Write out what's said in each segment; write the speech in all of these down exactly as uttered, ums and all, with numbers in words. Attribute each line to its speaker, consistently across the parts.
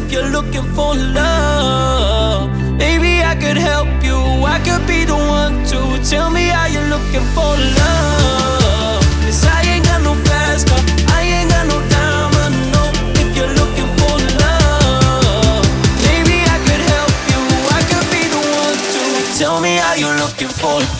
Speaker 1: if you're looking for love. Maybe I could help you, I could be the one to tell me how you're looking for love. 'Cause I ain't got no fast car, I ain't got no diamond, no. If you're looking for love, maybe I could help you, I could be the one to tell me how you're looking for love.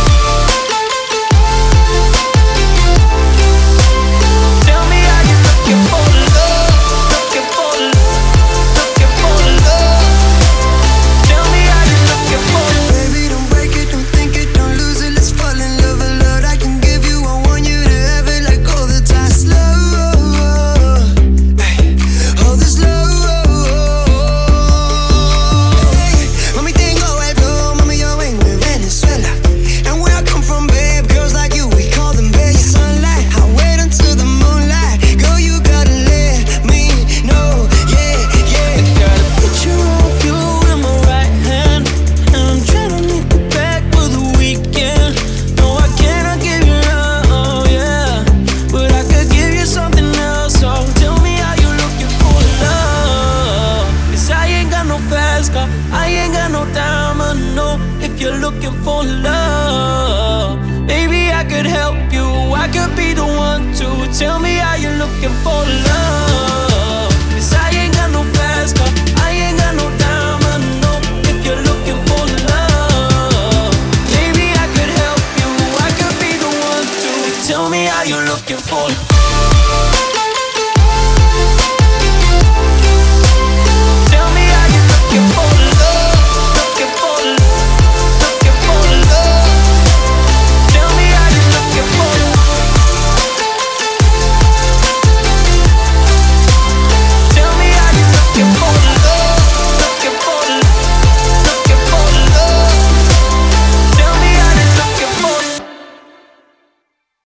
Speaker 1: I ain't got no diamond, no. If you're looking for love, maybe I could help you, I could be the one to tell me how you're looking for love.